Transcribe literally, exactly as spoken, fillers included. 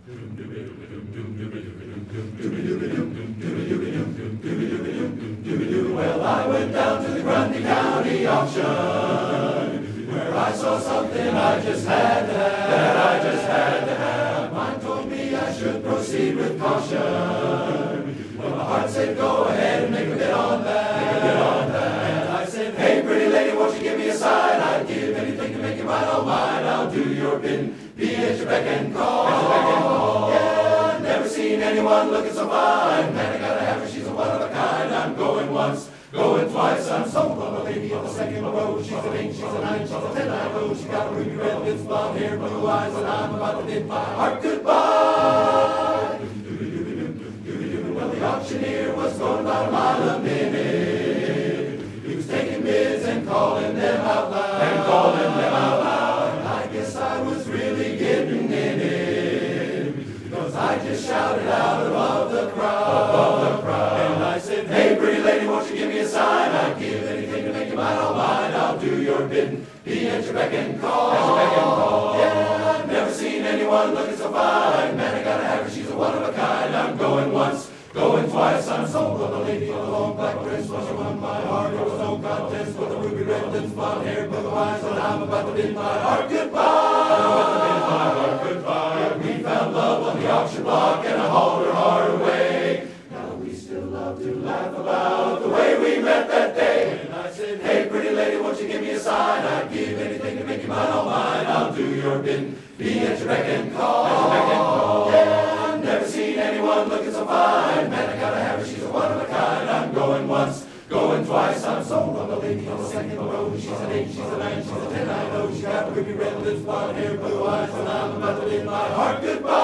Well, I went down to the Grundy County auction, where I saw something I just had to have, that I just had to have. Mine told me I should proceed with caution, but my heart said go ahead and make a bid on that, make a bid on that. And I said, hey pretty lady, won't you give me a sign? I'd give anything to make you mine, oh mine. I'll do your bidding, be at your beck and call, at your beck and call. Yeah, I've never seen anyone looking so fine. Man, I gotta have her, she's a one of a kind. I'm going once, going twice, I'm sold on a lady of the second row. She's an eight, she's a nine, she's a ten, I know. She got ruby red lips, blonde hair, blue eyes, and I'm about to bid my heart goodbye. Well, the auctioneer was going about a mile a minute. He was taking bids and calling them out loud, and calling them out loud. And I guess I was really getting in it, because I just shouted out above the crowd, above the crowd. And I said, hey pretty lady, won't you give me a sign? I'd give anything to make you mine, oh mine. I'll do your bidding, be at your beck and call, at your beck and call. Yeah, I've never seen anyone looking so fine. Man, I gotta have her, she's a one of a kind. I'm going once, going twice, I'm sold on the lady in the long black dress. Well, she won my heart, there was no contest, with the ruby red lips, blonde hair, blue eyes, and I'm about to bid my heart goodbye. I'm about to bid my heart goodbye. We found love on the auction block, and I hauled her heart away. Now we still love to laugh about the way we met that day. And I said, hey pretty lady, won't you give me a sign? I'd give anything to make you mine, oh mine. I'll do your bidding, be at your beck and call, at your beck and call. Yeah, I've never seen anyone looking so fine. Man, I gotta have her, she's a one of a kind. I'm going once, going twice, I'm sold on the lady on the second row. She's an eight, she's a nine, she's a ten, I know. She got ruby red lips, blonde hair, blue eyes, and I'm about to bid my heart goodbye.